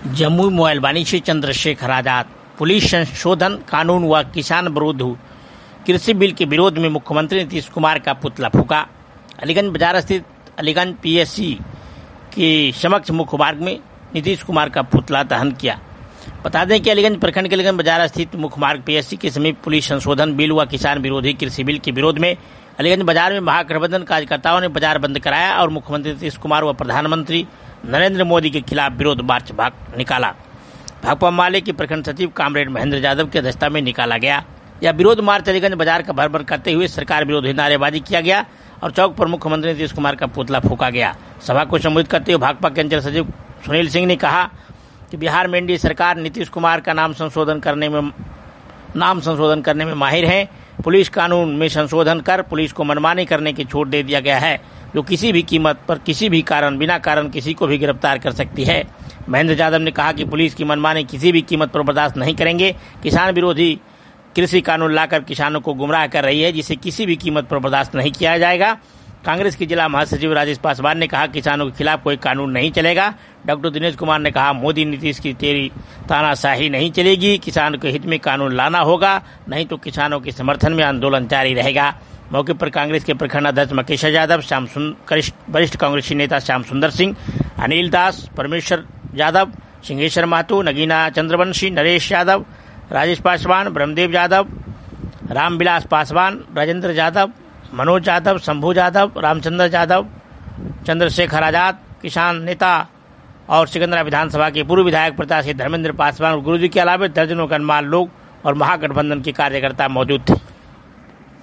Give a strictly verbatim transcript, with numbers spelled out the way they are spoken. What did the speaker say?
जमुई मोबाइलवानी से चंद्रशेखर आजाद। पुलिस संशोधन कानून व किसान विरोध कृषि बिल के विरोध में मुख्यमंत्री नीतीश कुमार का पुतला फूका। अलीगंज बाजार स्थित अलीगंज पीएससी के समक्ष मुख्य मार्ग में नीतीश कुमार का पुतला दहन किया। बता दें कि अलीगंज प्रखंड के अलीगंज बाजार स्थित मुख्य मार्ग पीएससी के समीप पुलिस संशोधन बिल व किसान विरोधी कृषि बिल के विरोध में अलीगंज बाजार में महागठबंधन कार्यकर्ताओं ने बाजार बंद कराया और मुख्यमंत्री नीतीश कुमार व प्रधानमंत्री नरेंद्र मोदी के खिलाफ विरोध मार्च भाग निकाला। भाकपा माले के प्रखंड सचिव कामरेड महेंद्र यादव की अध्यक्षता में निकाला गया। यह विरोध मार्च अलीगंज बाजार का भर भर करते हुए सरकार विरोधी नारेबाजी किया गया और चौक पर मुख्यमंत्री नीतीश कुमार का पुतला फूका गया। सभा को संबोधित करते हुए भाकपा के अंचल सचिव सुनील सिंह ने कहा कि बिहार में एनडीए सरकार नीतीश कुमार का नाम संशोधन करने में नाम संशोधन करने में माहिर है। पुलिस कानून में संशोधन कर पुलिस को मनमानी करने की छूट दे दिया गया है, जो किसी भी कीमत पर किसी भी कारण बिना कारण किसी को भी गिरफ्तार कर सकती है। महेंद्र यादव ने कहा कि पुलिस की मनमानी किसी भी कीमत पर बर्दाश्त नहीं करेंगे। किसान विरोधी कृषि कानून लाकर किसानों को गुमराह कर रही है, जिसे किसी भी कीमत पर बर्दाश्त नहीं किया जाएगा। कांग्रेस के जिला महासचिव राजेश पासवान ने कहा किसानों के खिलाफ कोई कानून नहीं चलेगा। डॉक्टर दिनेश कुमार ने कहा मोदी नीतीश की तेरी तानाशाही नहीं चलेगी, किसान के हित में कानून लाना होगा, नहीं तो किसानों के समर्थन में आंदोलन जारी रहेगा। मौके पर कांग्रेस के प्रखंड अध्यक्ष मकेश यादव, श्याम वरिष्ठ कांग्रेसी नेता श्याम सुंदर सिंह, अनिल दास, परमेश्वर यादव, सिंहेश्वर महतो, नगीना चंद्रवंशी, नरेश यादव, राजेश पासवान, ब्रह्मदेव यादव, रामविलास पासवान, राजेंद्र यादव, मनोज यादव, शंभू यादव, रामचंद्र यादव, चंद्रशेखर आजाद, किसान नेता और सिकंदरा विधानसभा के पूर्व विधायक प्रत्याशी धर्मेंद्र पासवान और गुरुजी के अलावा दर्जनों गणमान्य लोग और महागठबंधन के कार्यकर्ता मौजूद थे।